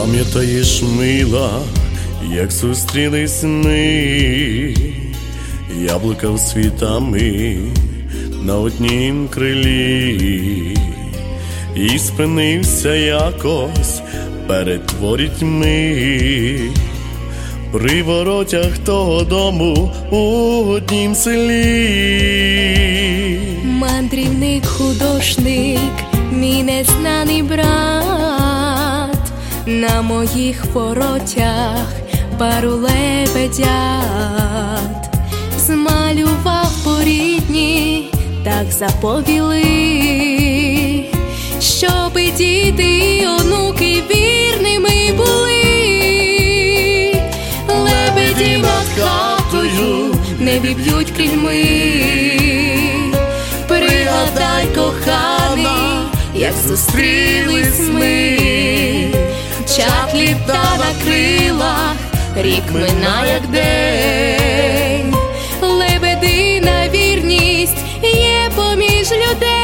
Пам'ятаєш, мила, як зустрілись ми, яблука світами на однім крилі, і спинився якось перед ворітьми при воротях того дому у однім селі. Мандрівник, художник, мій незнаний брат, на моїх воротях пару лебедят змалював по рідні, так заповіли, щоби діти і онуки вірними були. Лебеді над хатою небі б'ють крильми. Пригадай, коханий, як зустрілись ми. Чат літа на крилах, рік мина, як день. Лебедина вірність є поміж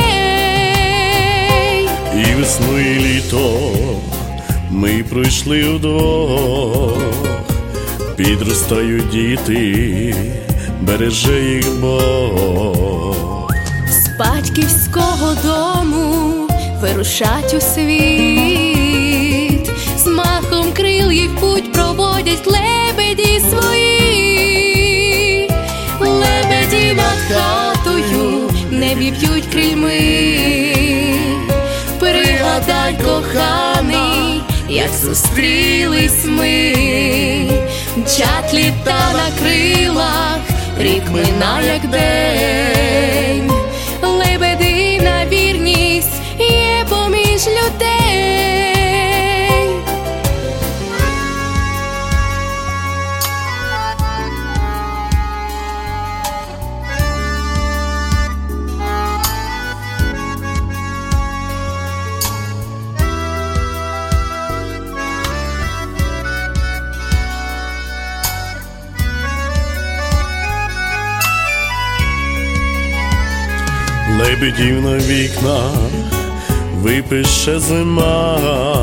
людей. І весну, і літо ми пройшли удвох, підростають діти, береже їх Бог. З батьківського дому вирушать у світ, з махом крил їх путь проводять лебеді свої. Лебеді над хатою небі б'ють крильми. Пригадай, коханий, як зустрілись ми. Мчать літа на крилах, рік мина, як день. Лебедина вірність є поміж людей. Лебедів на вікнах випише зима,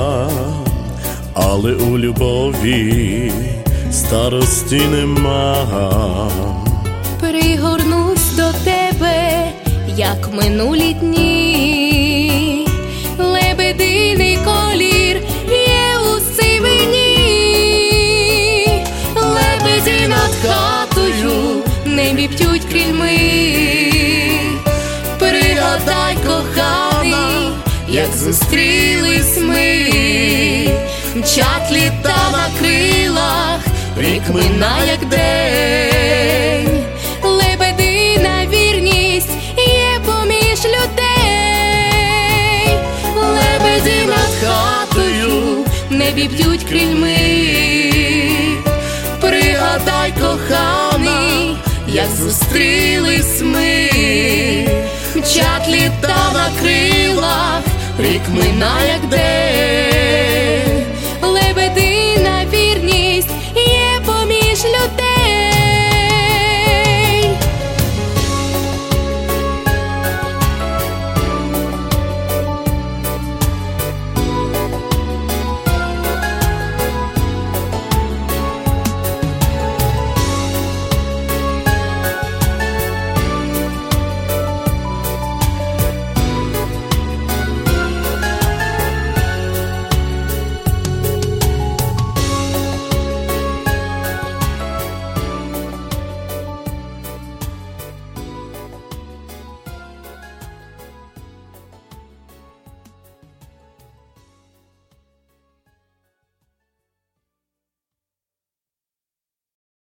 але у любові старості нема. Пригорнусь до тебе, як минулі дні. Лебединий колір є у сивині. Лебеді над хатою небі б'ють крильми. Пригадай, коханий, як зустрілись ми. Мчать літа на крилах, рік мина, як день. Лебедина вірність є поміж людей. Лебеді над хатою небі б'ють крильми. Пригадай, коханий, як зустрілись ми. Мчать літа на крилах, рік мина, як день.